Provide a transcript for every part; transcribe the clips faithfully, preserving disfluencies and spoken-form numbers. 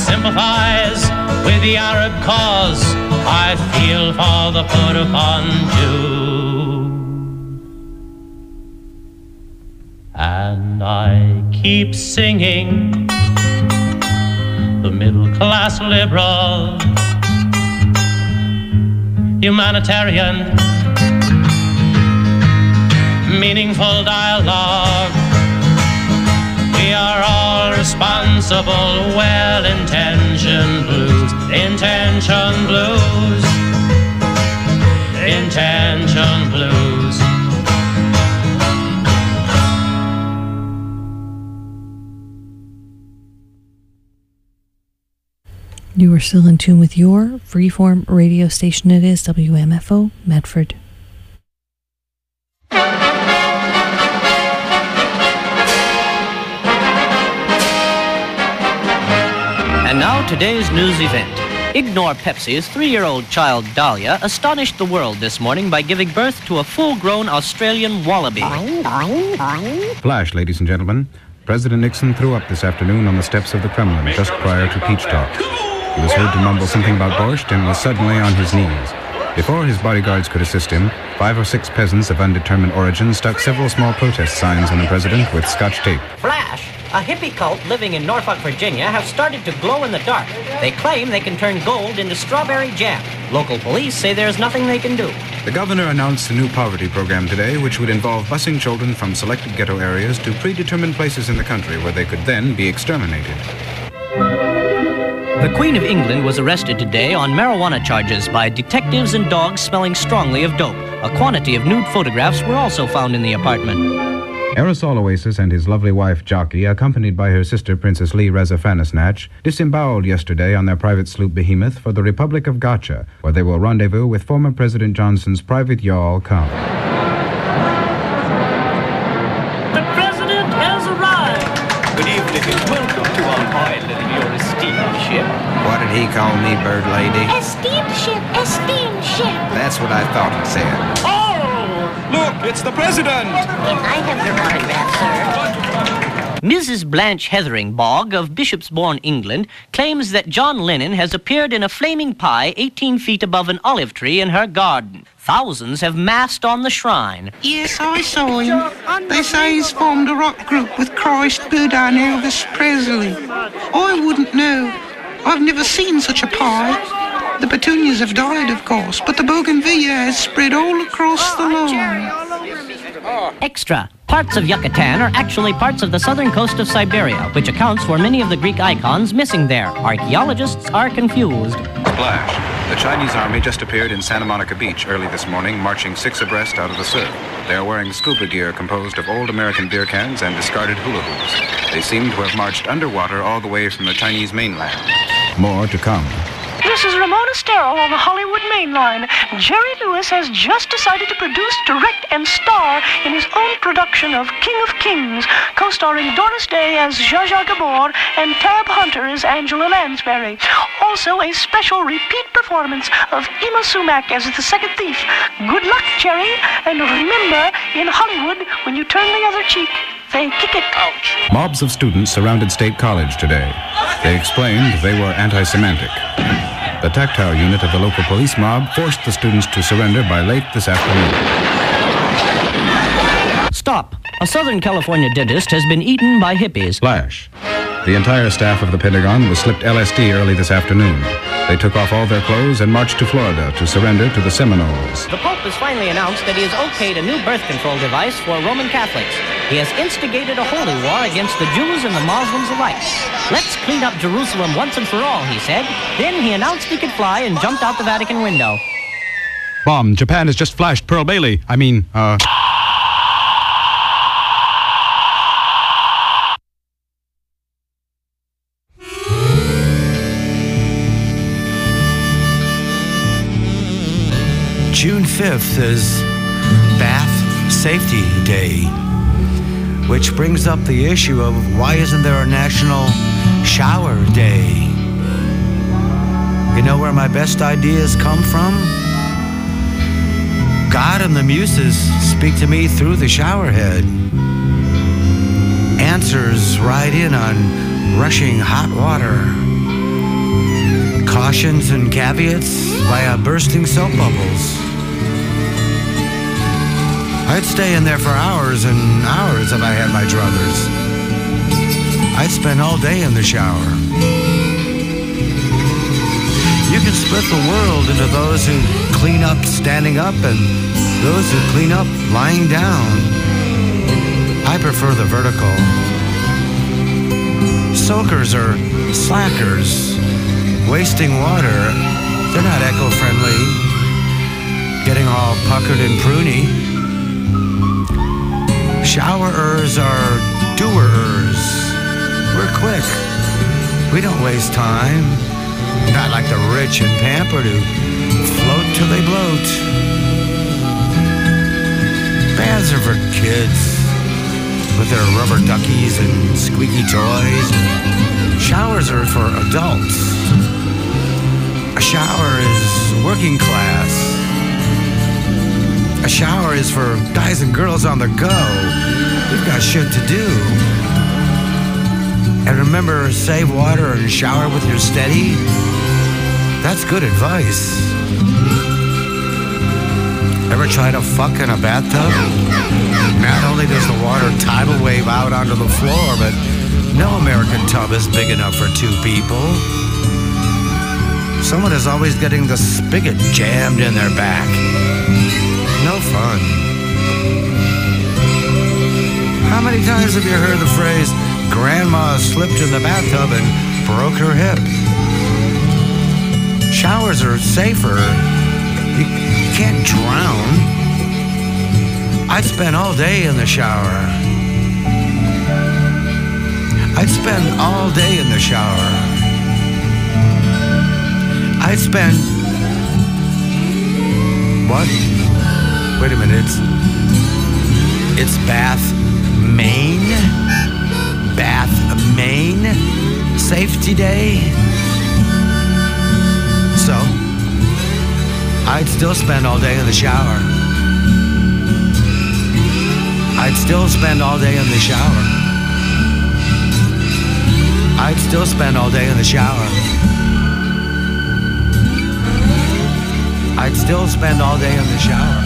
sympathize with the Arab cause. I feel for the put upon Jew. And I keep singing the middle-class liberal, humanitarian, meaningful dialogue. We are all responsible, well-intentioned blues, intention blues, intention blues. You are still in tune with your freeform radio station. It is W M F O Medford. And now today's news event. Ignore Pepsi's three-year-old child Dahlia astonished the world this morning by giving birth to a full-grown Australian wallaby. Boing, boing, boing. Flash, ladies and gentlemen. President Nixon threw up this afternoon on the steps of the Kremlin just prior to peach talks. He was heard to mumble something about borscht and was suddenly on his knees. Before his bodyguards could assist him, five or six peasants of undetermined origin stuck several small protest signs on the president with scotch tape. Flash! A hippie cult living in Norfolk, Virginia have started to glow in the dark. They claim they can turn gold into strawberry jam. Local police say there's nothing they can do. The governor announced a new poverty program today, which would involve busing children from selected ghetto areas to predetermined places in the country where they could then be exterminated. The Queen of England was arrested today on marijuana charges by detectives and dogs smelling strongly of dope. A quantity of nude photographs were also found in the apartment. Aerosol Oasis and his lovely wife, Jockey, accompanied by her sister, Princess Lee Reza Fanasnatch, disemboweled yesterday on their private sloop Behemoth for the Republic of Gotcha, where they will rendezvous with former President Johnson's private yawl, Come. The President has arrived. Good evening and welcome to our island, your esteemed ship. What did he call me, bird lady? Esteemed ship, esteemed ship. That's what I thought he said. Oh! Look, it's the President! Can I have your autograph, sir? Missus Blanche Hetheringbogue of Bishopsbourne, England, claims that John Lennon has appeared in a flaming pie eighteen feet above an olive tree in her garden. Thousands have massed on the shrine. Yes, I saw him. They say he's formed a rock group with Christ, Buddha and Elvis Presley. I wouldn't know. I've never seen such a pie. The petunias have died, of course, but the bougainvillea has spread all across the lawn. Extra. Parts of Yucatan are actually parts of the southern coast of Siberia, which accounts for many of the Greek icons missing there. Archaeologists are confused. Splash. The Chinese army just appeared in Santa Monica Beach early this morning, marching six abreast out of the surf. They are wearing scuba gear composed of old American beer cans and discarded hula hoops. They seem to have marched underwater all the way from the Chinese mainland. More to come. This is Ramona Sterol on the Hollywood mainline. Jerry Lewis has just decided to produce, direct, and star in his own production of King of Kings, co-starring Doris Day as Zsa Zsa Gabor and Tab Hunter as Angela Lansbury. Also, a special repeat performance of Emma Sumac as the second thief. Good luck, Jerry, and remember, in Hollywood, when you turn the other cheek, they kick it. Ouch. Mobs of students surrounded State College today. They explained they were anti-Semitic. The tactile unit of the local police mob forced the students to surrender by late this afternoon. Stop. A Southern California dentist has been eaten by hippies. Flash. The entire staff of the Pentagon was slipped L S D early this afternoon. They took off all their clothes and marched to Florida to surrender to the Seminoles. The Pope has finally announced that he has okayed a new birth control device for Roman Catholics. He has instigated a holy war against the Jews and the Muslims alike. Let's clean up Jerusalem once and for all, he said. Then he announced he could fly and jumped out the Vatican window. Bomb, Japan has just flashed Pearl Bailey. I mean, uh... June fifth is Bath Safety Day, which brings up the issue of why isn't there a National Shower Day? You know where my best ideas come from? God and the muses speak to me through the shower head. Answers ride in on rushing hot water. cautions and caveats via bursting soap bubbles. I'd stay in there for hours and hours if I had my druthers. I'd spend all day in the shower. You can split the world into those who clean up standing up and those who clean up lying down. I prefer the vertical. Soakers are slackers, wasting water. They're not eco-friendly, getting all puckered and pruny. Showerers are doers. We're quick. We don't waste time. Not like the rich and pampered who float till they bloat. Baths are for kids with their rubber duckies and squeaky toys. Showers are for adults. A shower is working class. A shower is for guys and girls on the go. We've got shit to do. And remember, save water and shower with your steady. That's good advice. Ever try to fuck in a bathtub? Not only does the water tidal wave out onto the floor, but no American tub is big enough for two people. Someone is always getting the spigot jammed in their back. No fun. How many times have you heard the phrase, Grandma slipped in the bathtub and broke her hip? Showers are safer. You can't drown. I'd spend all day in the shower. I'd spend all day in the shower. I'd spend... What? Wait a minute. It's, it's Bath, Maine? Bath, Maine? Safety Day? So, I'd still spend all day in the shower. I'd still spend all day in the shower. I'd still spend all day in the shower. I'd still spend all day in the shower.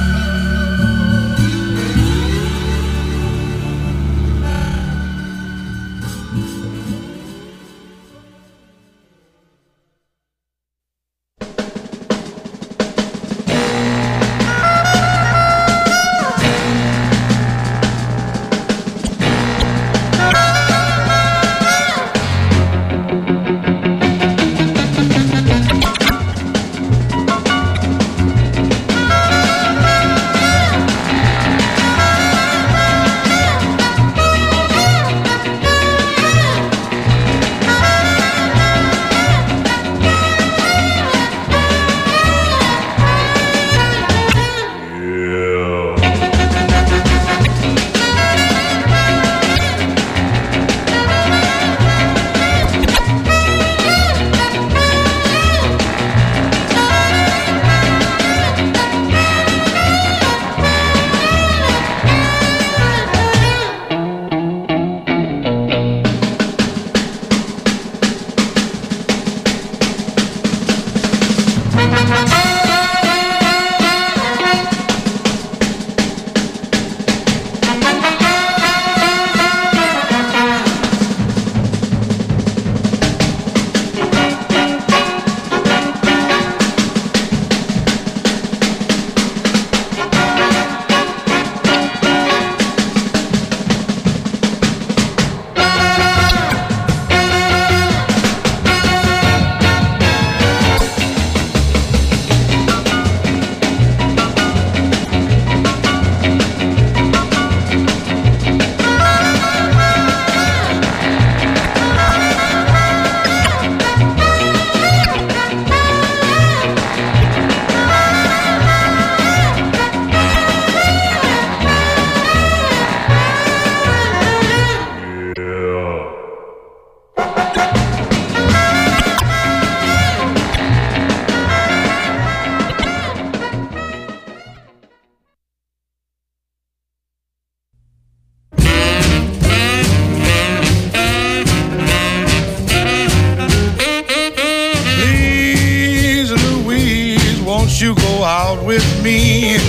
won't you go out with me?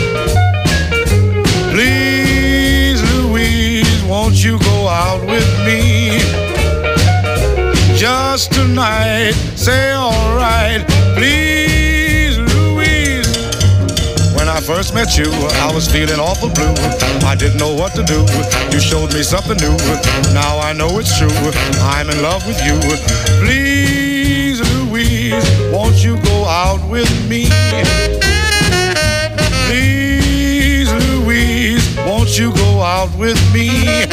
Please, Louise, won't you go out with me? Just tonight, say alright, please, Louise. When I first met you, I was feeling awful blue. I didn't know what to do. You showed me something new. Now I know it's true. I'm in love with you. Please, Louise, won't you go out with me? Please, Louise, won't you go out with me?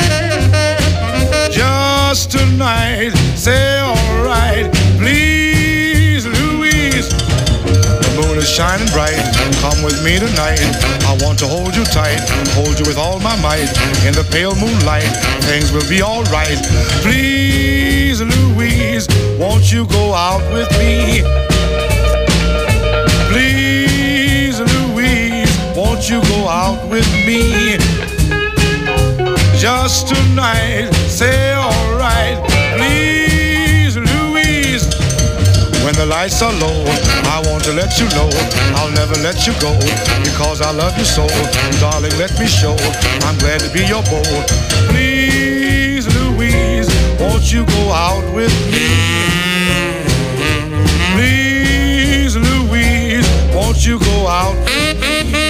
Just tonight, say alright, please, Louise. The moon is shining bright, come with me tonight. I want to hold you tight, hold you with all my might. In the pale moonlight, things will be alright. Please, Louise, won't you go out with me? Please, Louise, won't you go out with me? Just tonight, say alright, please, Louise. When the lights are low, I want to let you know I'll never let you go, because I love you so. Darling, let me show I'm glad to be your beau. Please, Louise, won't you go out with me? Please, Louise, won't you go out with me?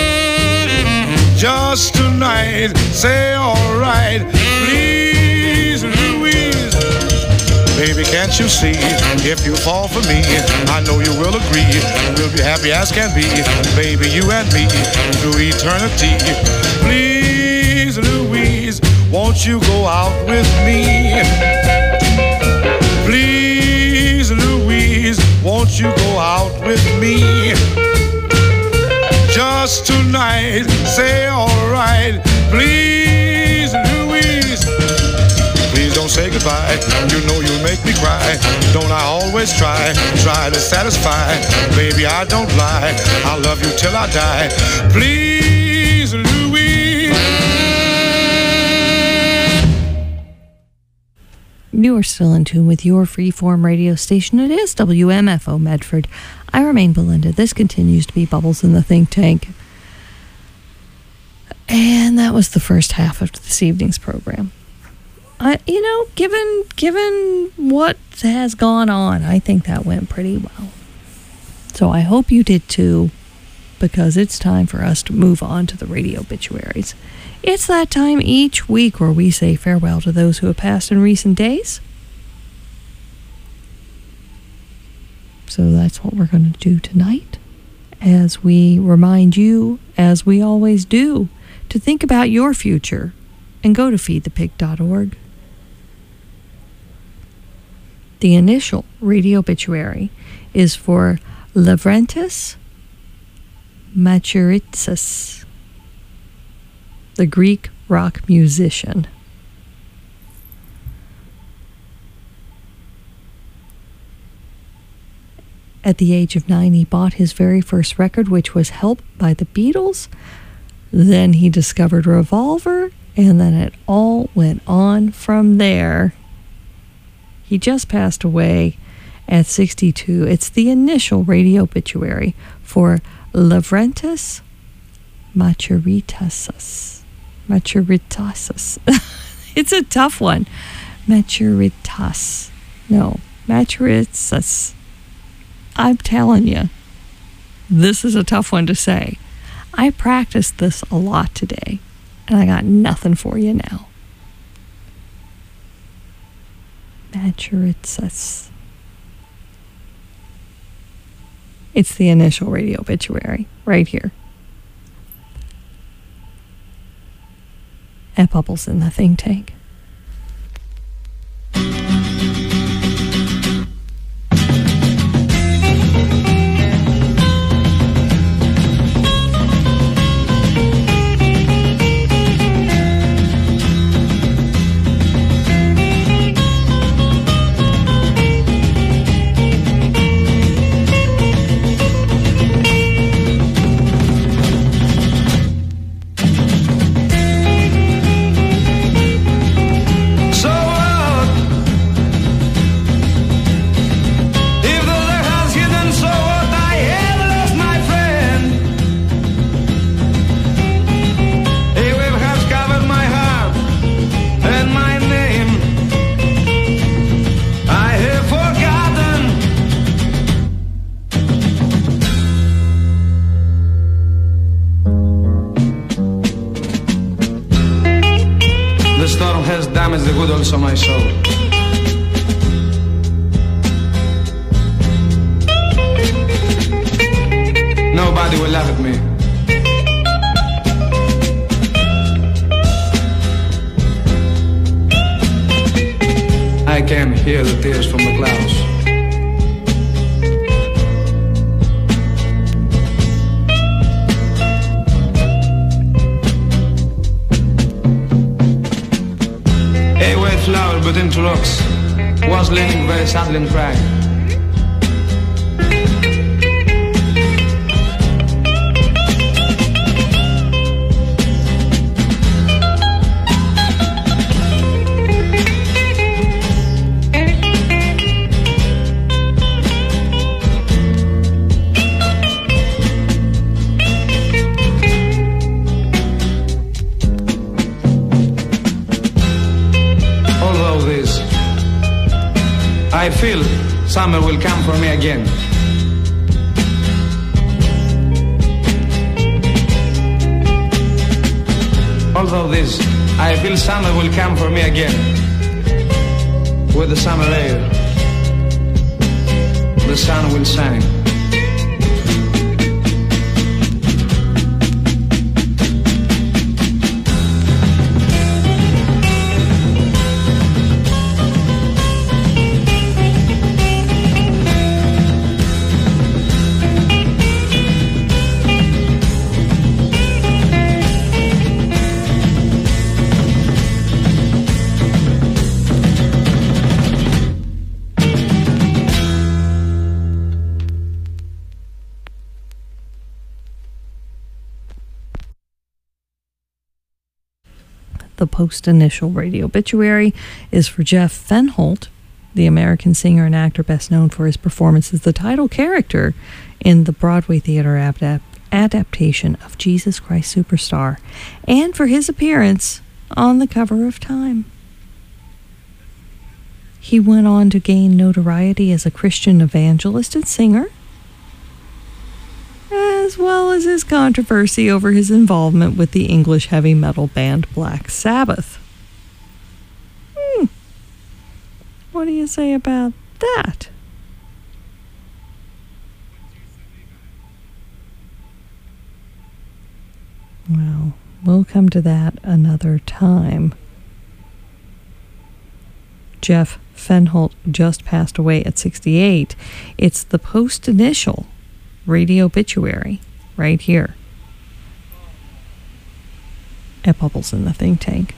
Just tonight, say alright, please, Louise. Baby, can't you see, if you fall for me, I know you will agree, we'll be happy as can be, baby, you and me, through eternity. Please, Louise, won't you go out with me? Please, Louise, won't you go out with me? Just tonight, say alright, please, Louise. Please don't say goodbye, you know you'll make me cry. Don't I always try, try to satisfy? Baby, I don't lie, I'll love you till I die. Please, Louise. You are still in tune with your freeform radio station. It is W M F O Medford. I remain Belinda. This continues to be Bubbles in the Think Tank. And that was the first half of this evening's program. I, you know, given given what has gone on, I think that went pretty well. So I hope you did too, because it's time for us to move on to the radio obituaries. It's that time each week where we say farewell to those who have passed in recent days. So that's what we're going to do tonight, as we remind you, as we always do, to think about your future and go to feed the pig dot org. The initial radio obituary is for Lavrentis Macheritsis, the Greek rock musician. At the age of nine, he bought his very first record, which was Help by the Beatles. Then he discovered Revolver, and then it all went on from there. He just passed away at sixty-two. It's the initial radio obituary for Lavrentis Macheritsis. Macheritsis. It's a tough one. Macheritas. No, Macheritsis. I'm telling you, this is a tough one to say. I practiced this a lot today, and I got nothing for you now. Macheritsis. It's the initial radio obituary, right here. At Bubbles in the Think Tank. would also my soul. Nobody will laugh at me. I can hear the tears from the clouds. A white flower but into rocks was leaning very sadly and crying. I feel summer will come for me again. Although this, I feel summer will come for me again. With the summer air, the sun will shine. The post-initial radio obituary is for Jeff Fenholt, the American singer and actor best known for his performance as the title character in the Broadway theater adapt- adaptation of Jesus Christ Superstar, and for his appearance on the cover of Time. He went on to gain notoriety as a Christian evangelist and singer, as well as his controversy over his involvement with the English heavy metal band Black Sabbath. Hmm. What do you say about that? Well, we'll come to that another time. Jeff Fenholt just passed away at sixty-eight. It's the post-initial radio obituary right here at Bubbles in the Think Tank.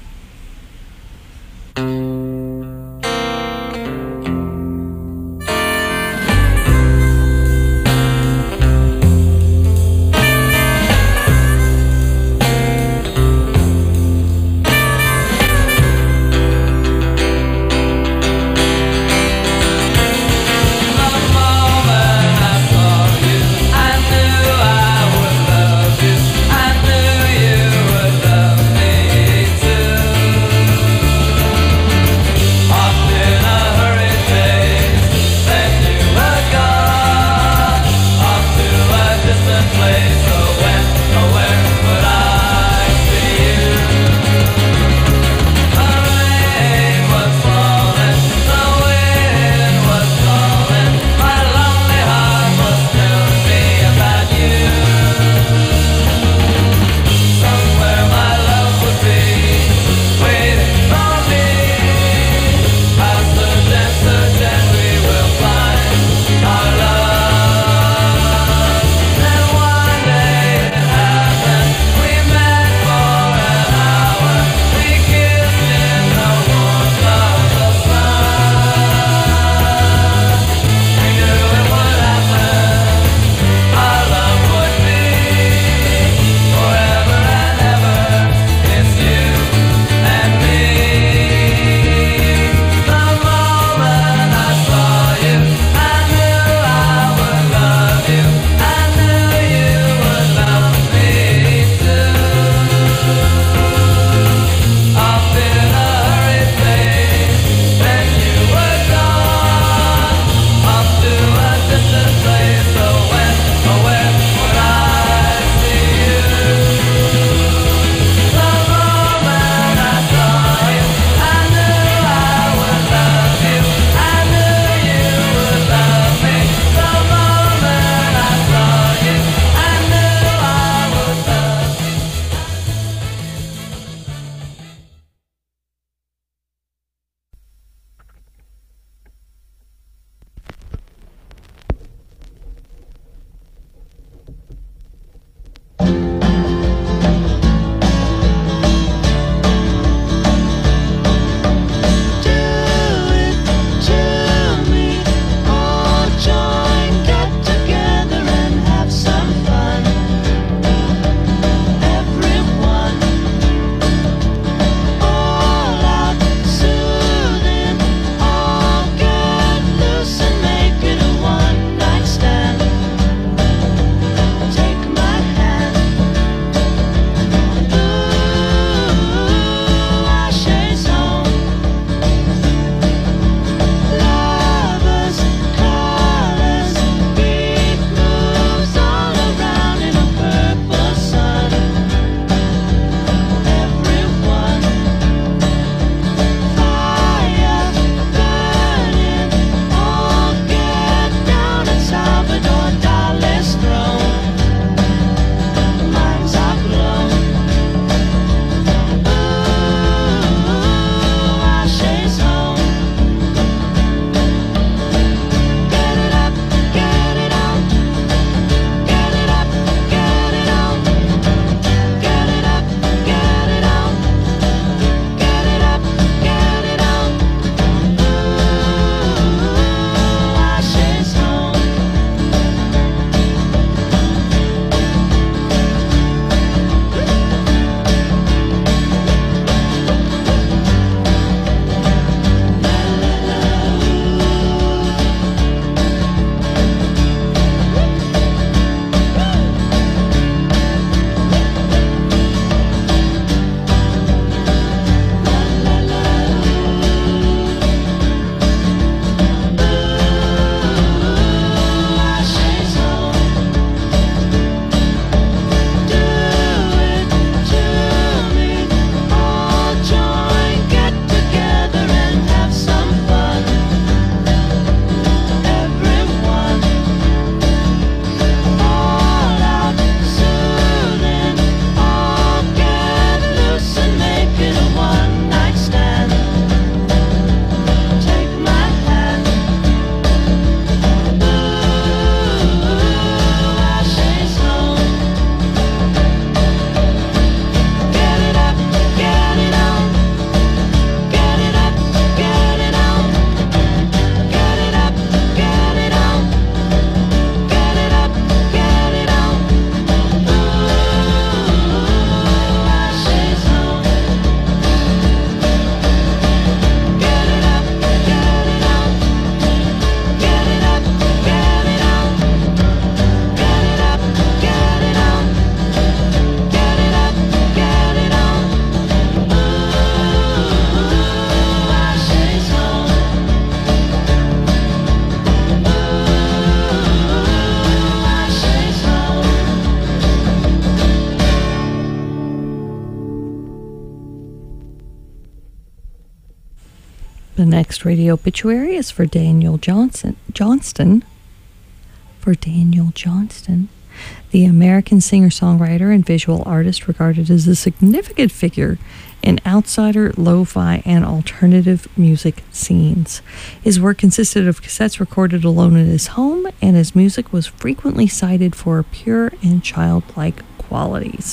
The next radio obituary is for Daniel Johnson, Johnston. For Daniel Johnston, the American singer-songwriter and visual artist regarded as a significant figure in outsider, lo-fi, and alternative music scenes. His work consisted of cassettes recorded alone in his home, and his music was frequently cited for pure and childlike qualities.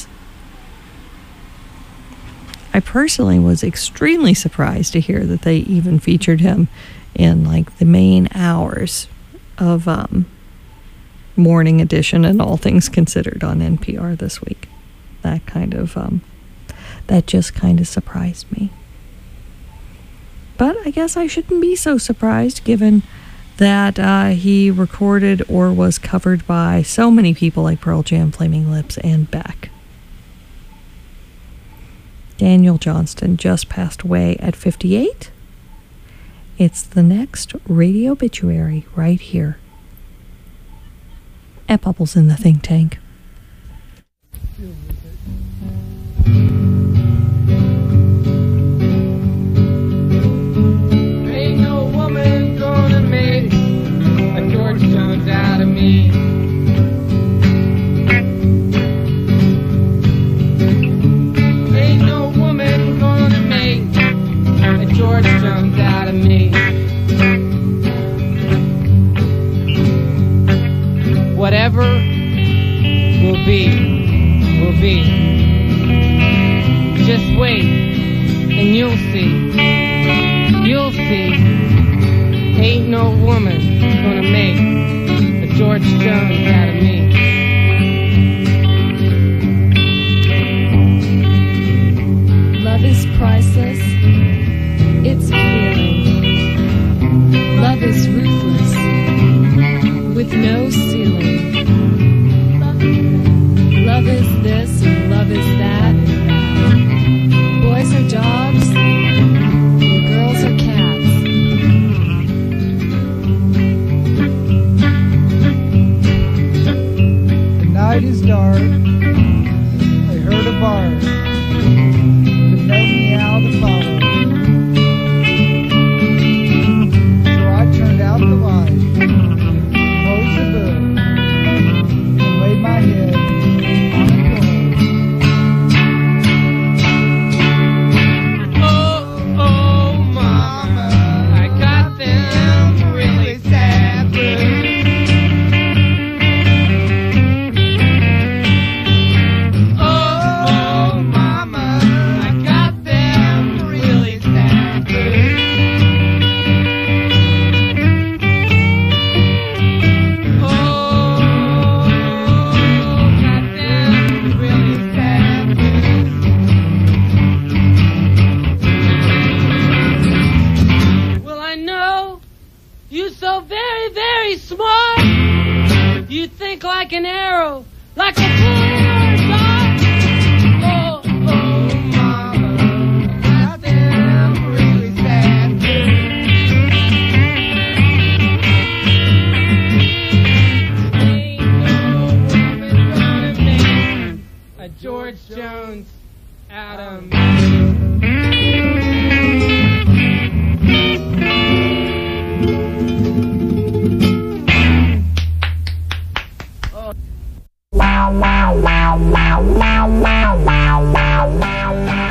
I personally was extremely surprised to hear that they even featured him in like the main hours of um, Morning Edition and All Things Considered on N P R this week. That kind of um, that just kind of surprised me. But I guess I shouldn't be so surprised given that uh, he recorded or was covered by so many people like Pearl Jam, Flaming Lips, and Beck. Daniel Johnston just passed away at fifty-eight. It's the next radio obituary right here at Bubbles in the Think Tank. Ain't no woman gonna make a George Jones out of me. Ain't no woman gonna make a George Jones out of me. Whatever will be, will be. Just wait, and you'll see. You'll see. Ain't no woman gonna make a George Jones out of me. Love is priceless. It's feeling. Love is ruthless. With no ceiling. Love is this and love is that. Boys are dogs, and girls are cats. The night is dark. I heard a bark. But no meow to follow. So I turned out the light. My head on the pillow. Oh, oh, mama, I got them really sad blues. Oh, oh, mama, I got them really sad blues. So very, very smart. You think like an arrow, like a bullet or a dart. Oh, oh, mama, I am really sad. Ain't no woman gonna make a George Jones out of me. Wow, wow, wow, wow, wow, wow, wow, wow, wow,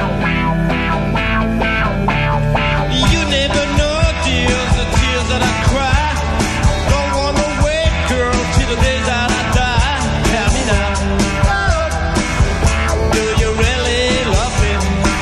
you never know, tears, the tears that I cry. Don't wanna wait, girl, till the day that I die. Tell me now, do you really love me?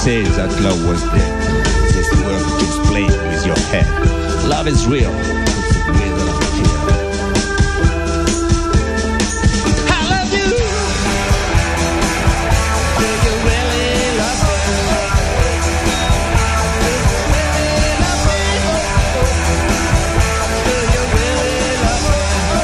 say that love was dead. This word to explain with your head. Love is real. It's a real fear. I love you. Do you really love me? Do you really love me? Do you really love me?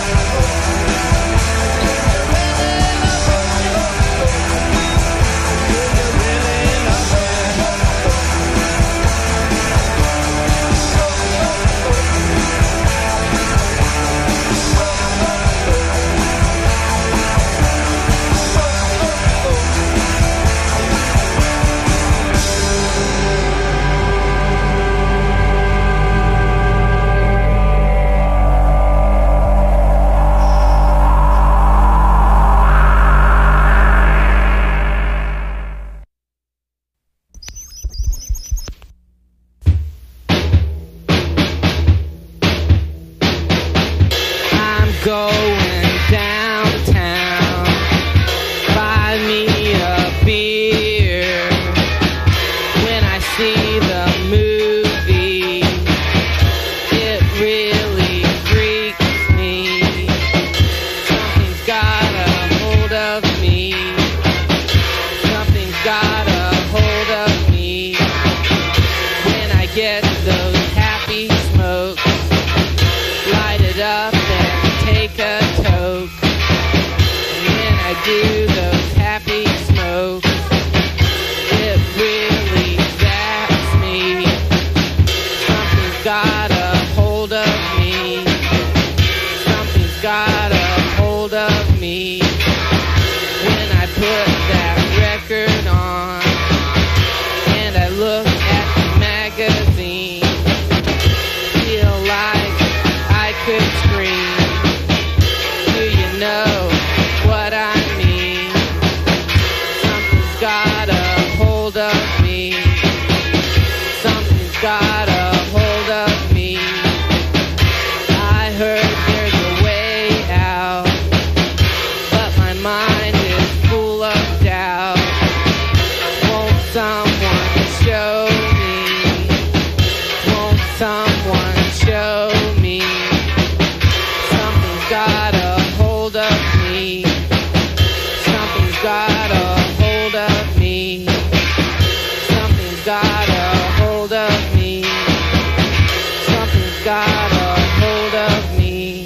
Going downtown, buy me a beer. When I see the movie, it really freaks me. Something's got a hold of me. Something's got a hold of me. When I get those happy smokes, light it up take a toke. When I do those happy smokes, it really zaps me. Something's got a hold of me. Something's got a hold of me. When I put that record on and I look at the magazine, feel like I could scream. Know what I mean? Something's got a hold of me. Something's got a hold of me. I heard there's a way out, but my mind is full of doubt. Won't someone show me? Won't someone show me? Something's got a hold of me. Something's got a hold of me. Something's got a hold of me. Something's got a hold of me.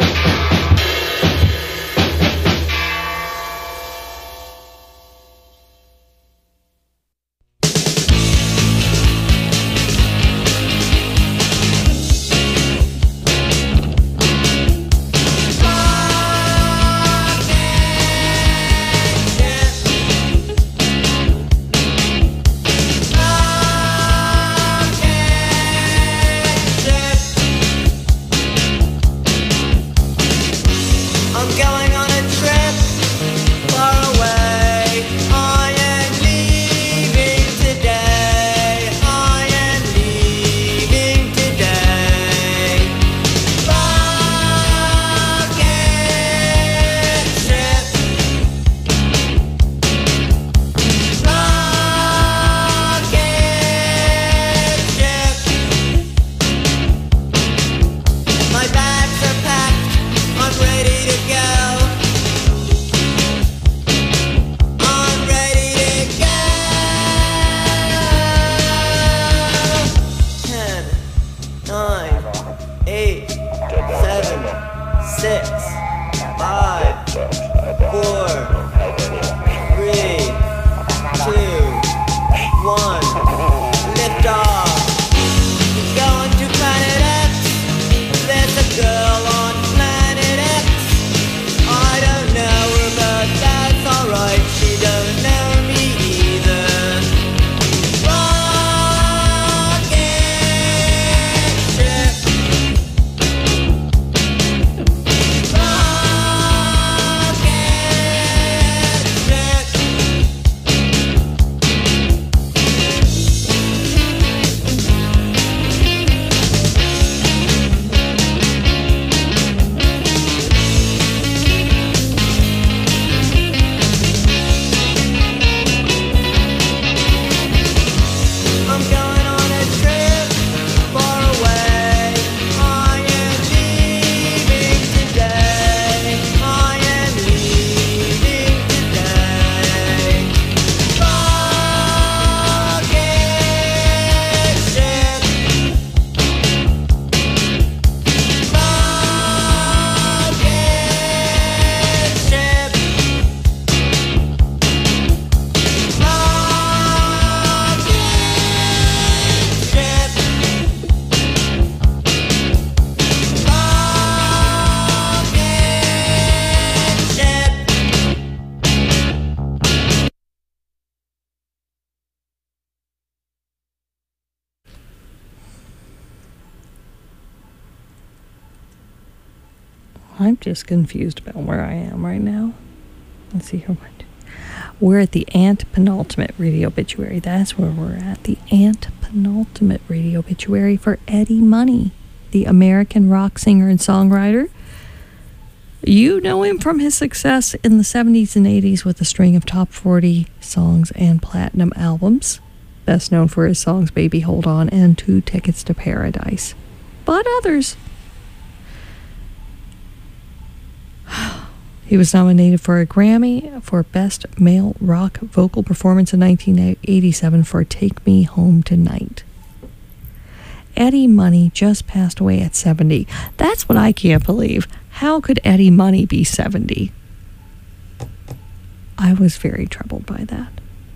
Bye. I'm just confused about where I am right now. Let's see here. We're at the antepenultimate radio obituary. That's where we're at. The antepenultimate radio obituary for Eddie Money, the American rock singer and songwriter. You know him from his success in the seventies and eighties with a string of top forty songs and platinum albums. Best known for his songs Baby Hold On and Two Tickets to Paradise. But others. He was nominated for a Grammy for Best Male Rock Vocal Performance in nineteen eighty-seven for Take Me Home Tonight. Eddie Money just passed away at seventy. That's what I can't believe. How could Eddie Money be seventy? I was very troubled by that.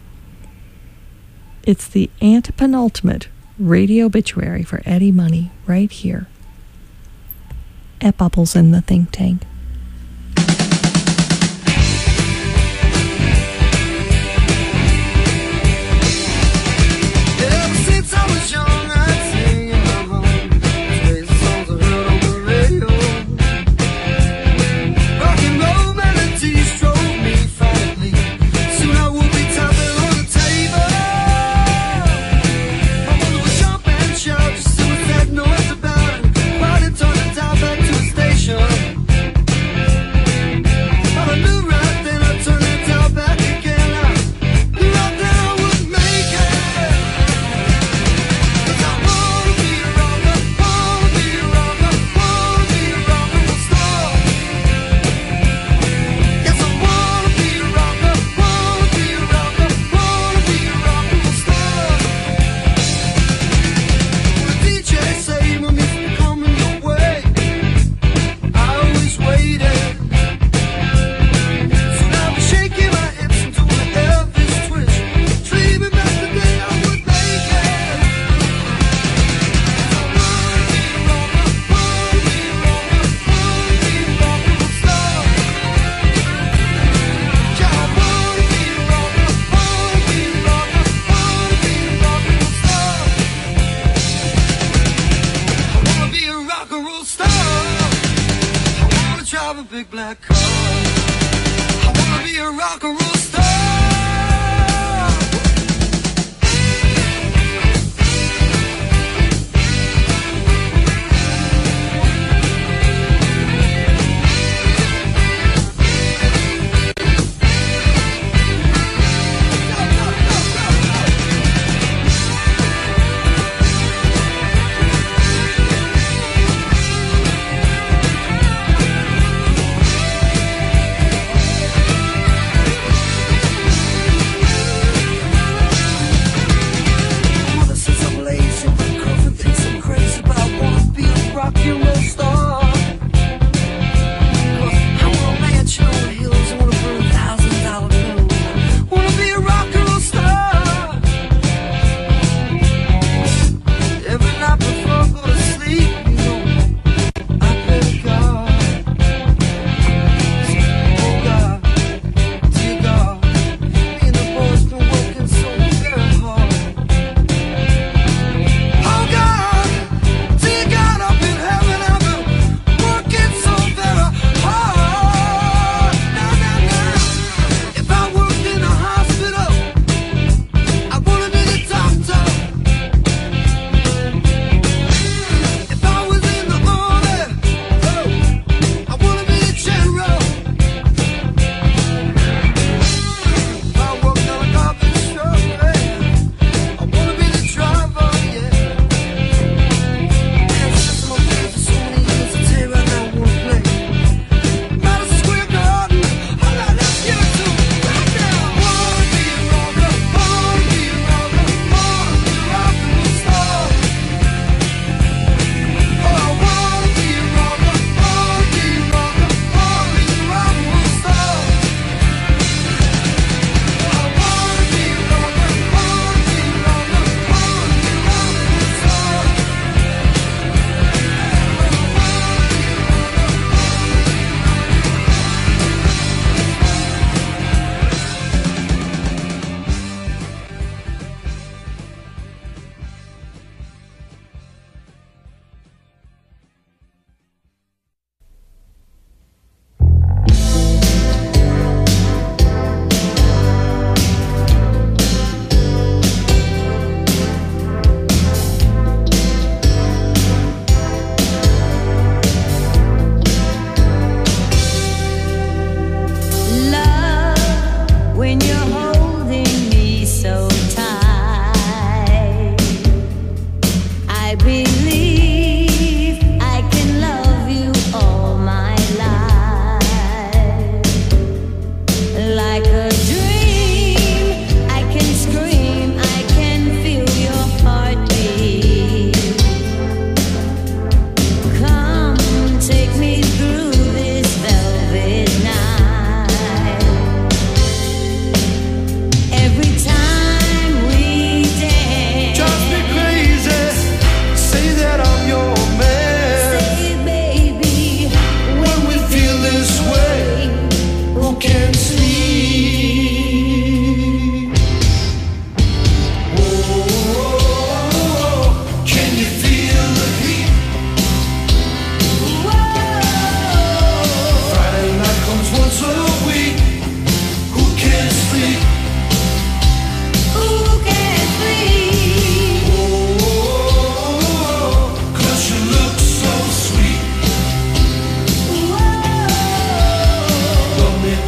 It's the antepenultimate radio obituary for Eddie Money right here at Bubbles in the Think Tank.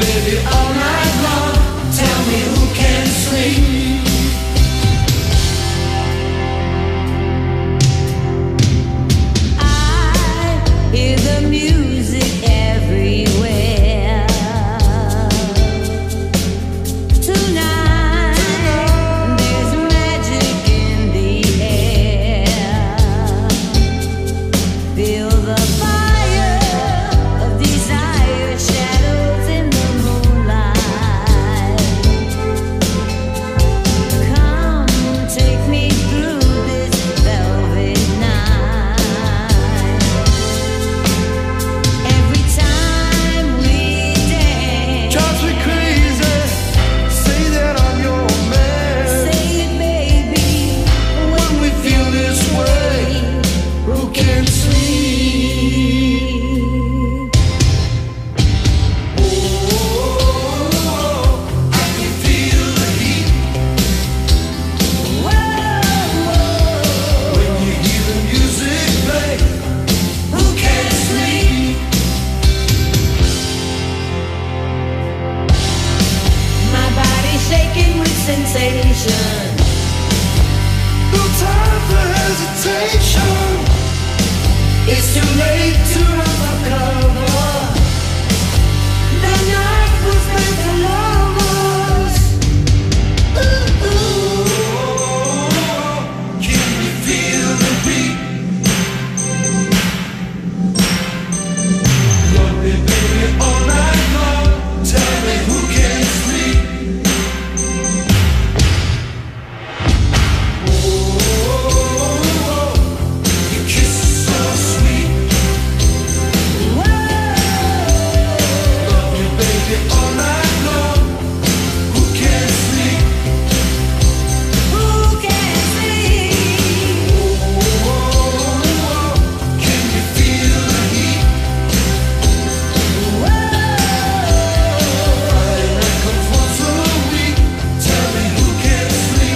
baby, all night long. Tell me who can sleep. I hear the music everywhere. Tonight, there's magic in the air. Feel the fire of desire, shadows in the moonlight. Come, take me through this velvet night. Every time we dance, Drives me crazy. Say that I'm your man. say it, baby. When we feel this way, who can sleep? Oh, I can feel the heat. When you hear the music play, who can sleep? My body shaking with sensation. No time for hesitation. It's too late to run for cover. The night was meant for lovers. Ooh, ooh. Can you feel the beat? Love me, baby, all night long. Tell me who can sleep. Oh, your kiss is so sweet. Love you, baby, all night long. Who can sleep? Who can sleep? Oh, can you feel the heat? Friday night comes once a week. Tell me who can sleep?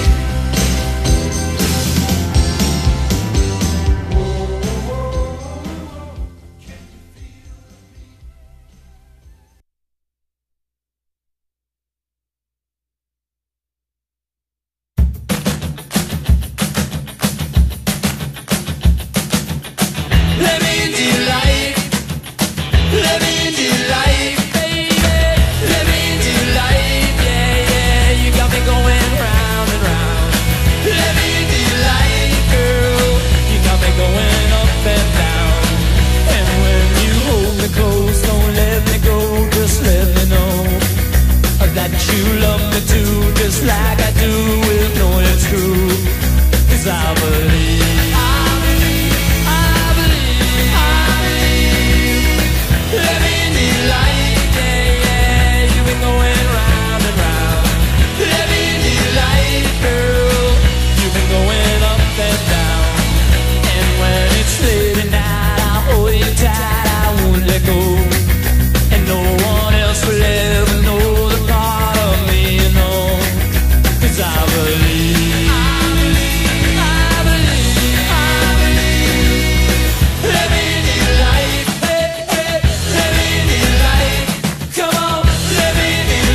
Let me into your life. Let me into your life, baby. Let me into your life, yeah, yeah. You got me going round and round. Let me into your life, girl. You got me going up and down. And when you hold me close, don't let me go. Just let me know that you love me too, just like I do. We'll know it's true. 'Cause I believe. I believe. I believe. I believe. Let me into your life, yeah, yeah. You've been going round and round. Let me into your life, girl. You've been going up and down. And when it's late at night, I'll hold you tight. I won't let go. And no one else will ever know the part of me, you know. 'Cause I believe. I believe. I believe. I believe. Let me into your life. Hey, hey. Let me into your life. Come on. Let me into your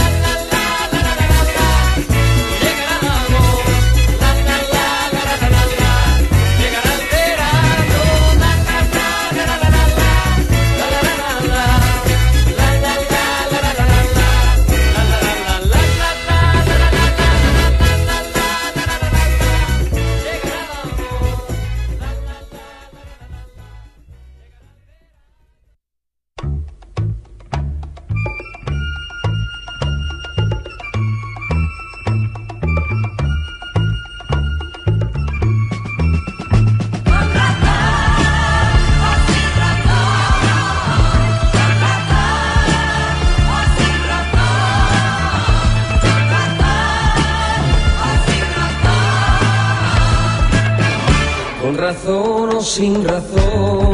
razón o sin razón,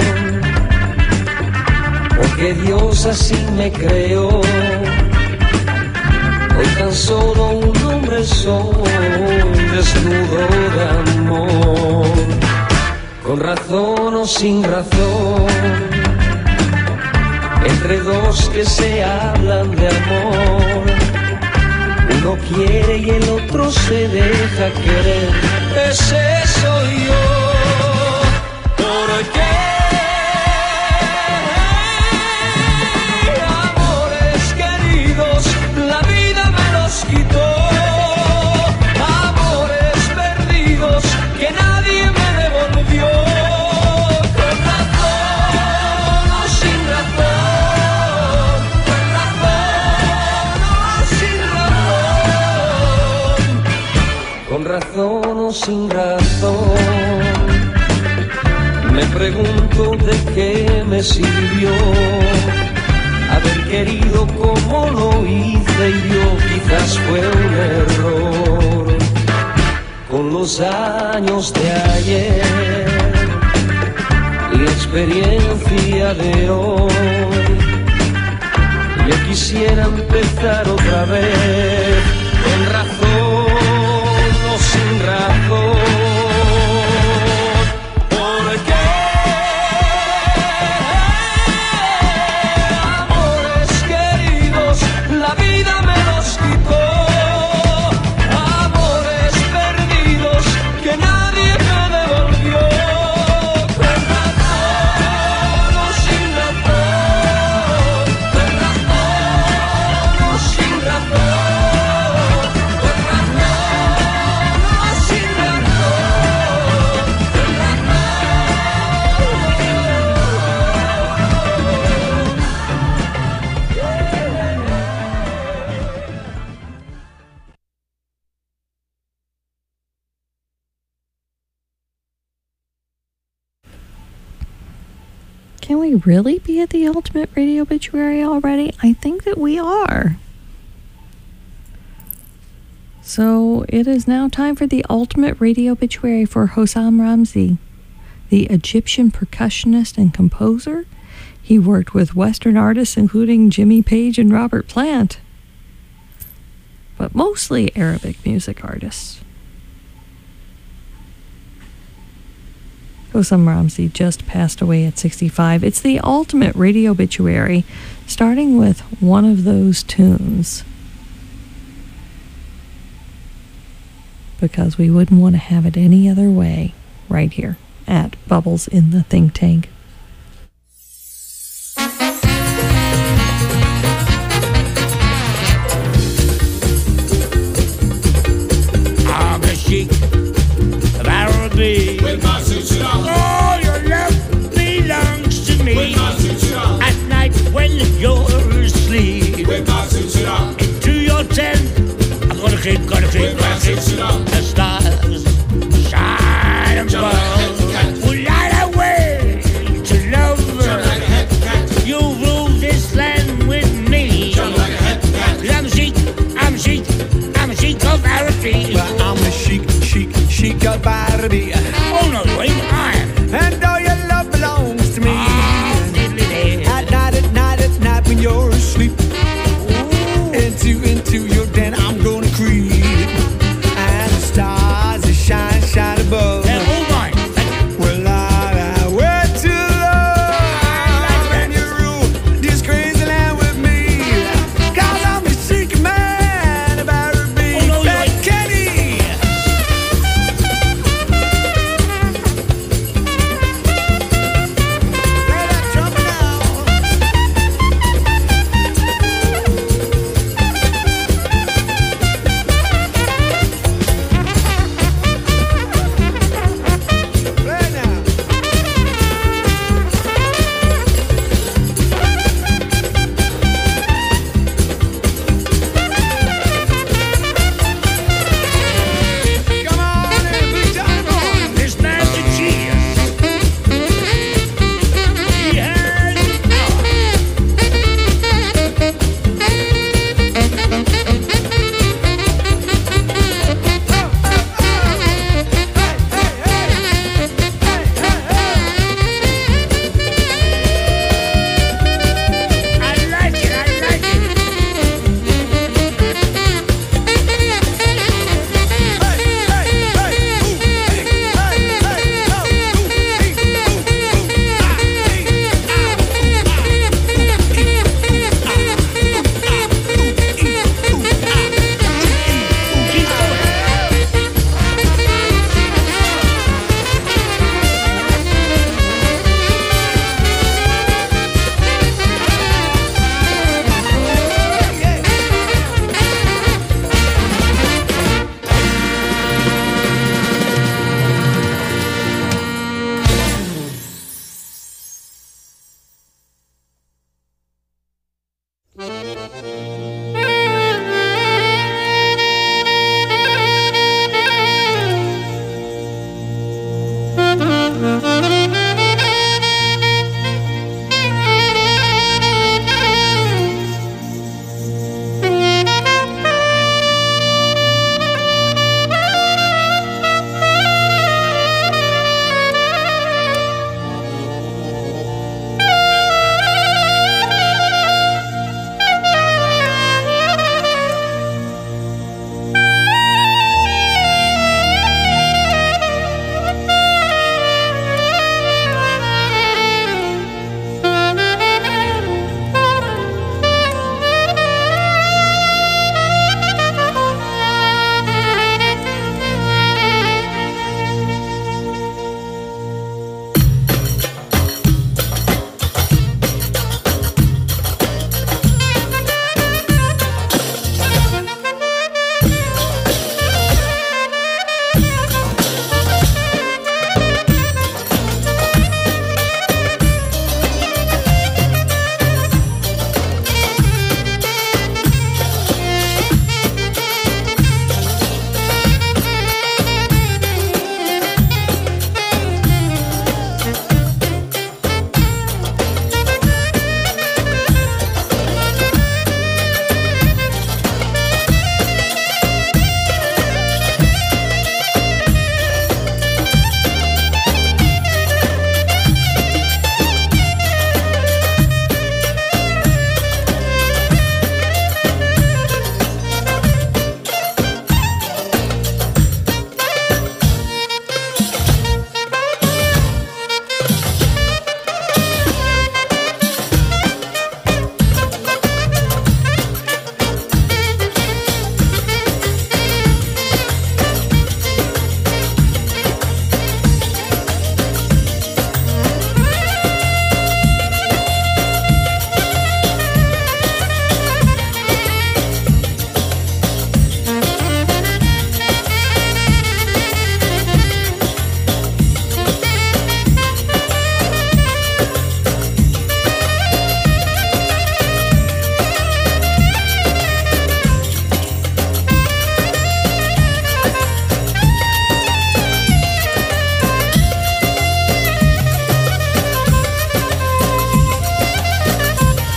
porque Dios así me creó. Hoy tan solo un hombre soy, desnudo de amor, con razón o sin razón, entre dos que se hablan de amor. Uno quiere y el otro se deja querer, ese soy yo. Porque amores queridos la vida me los quitó, amores perdidos que nadie me devolvió. Con razón o sin razón, con razón o sin razón, con razón o sin razón, me pregunto de qué me sirvió haber querido como lo hice yo. Quizás fue un error. con los años de ayer y experiencia de hoy. Yo quisiera empezar otra vez, con razón o sin razón. Porque amores queridos, la vida me los quitó. Amores perdidos que nadie me devolvió. Con razón o sin razón. Con razón o sin razón. Con razón o sin razón. Con Can we really be at the Ultimate Radio Obituary already? I think that we are. So it is now time for the Ultimate Radio Obituary for Hossam Ramzi, the Egyptian percussionist and composer. He worked with Western artists including Jimmy Page and Robert Plant, but mostly Arabic music artists. Hossam Ramzi just passed away at sixty-five. It's the Ultimate Radio Obituary, starting with one of those tunes, because we wouldn't want to have it any other way, right here at Bubbles in the Think Tank. I'm a sheik of Araby. With my suit on. All your love belongs to me. With my suit on. At night when you're asleep. With my suit on. Into your tent, I'm gonna creep, gonna creep.